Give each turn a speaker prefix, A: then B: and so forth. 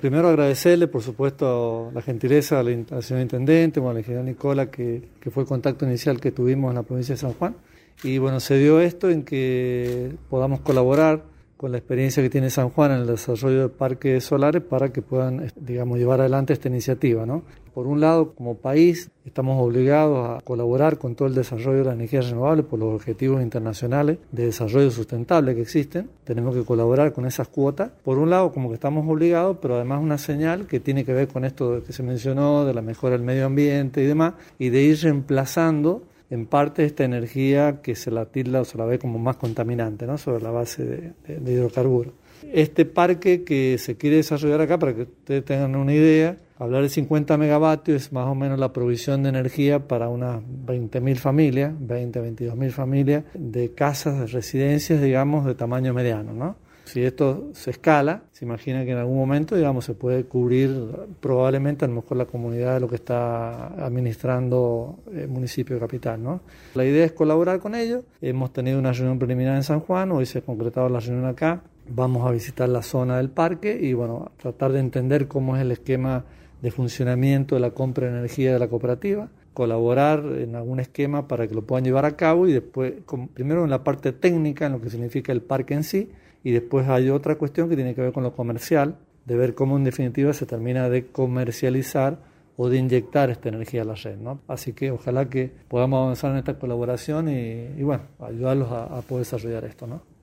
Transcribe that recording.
A: primero agradecerle, por supuesto, la gentileza al señor intendente, al ingeniero Nicola, que fue el contacto inicial que tuvimos en la provincia de San Juan. Y bueno, se dio esto en que podamos colaborar con la experiencia que tiene San Juan en el desarrollo de parques solares para que puedan, digamos, llevar adelante esta iniciativa, ¿no? Por un lado, como país, estamos obligados a colaborar con todo el desarrollo de las energías renovables por los objetivos internacionales de desarrollo sustentable que existen. Tenemos que colaborar con esas cuotas. Por un lado, como que estamos obligados, pero además una señal que tiene que ver con esto que se mencionó, de la mejora del medio ambiente y demás, y de ir reemplazando en parte esta energía que se la tilda o se la ve como más contaminante, ¿no? Sobre la base de hidrocarburos. Este parque que se quiere desarrollar acá, para que ustedes tengan una idea, hablar de 50 megavatios es más o menos la provisión de energía para unas 20.000 familias, 22.000 familias de casas, de residencias, digamos, de tamaño mediano, ¿no? Si esto se escala, se imagina que en algún momento, digamos, se puede cubrir probablemente a lo mejor la comunidad de lo que está administrando el municipio de Capital, ¿no? La idea es colaborar con ellos. Hemos tenido una reunión preliminar en San Juan, hoy se ha concretado la reunión acá. Vamos a visitar la zona del parque y, bueno, tratar de entender cómo es el esquema de funcionamiento de la compra de energía de la cooperativa, colaborar en algún esquema para que lo puedan llevar a cabo y después, primero en la parte técnica, en lo que significa el parque en sí, y después hay otra cuestión que tiene que ver con lo comercial, de ver cómo en definitiva se termina de comercializar o de inyectar esta energía a la red, ¿no? Así que ojalá que podamos avanzar en esta colaboración y bueno, ayudarlos a poder desarrollar esto, ¿no?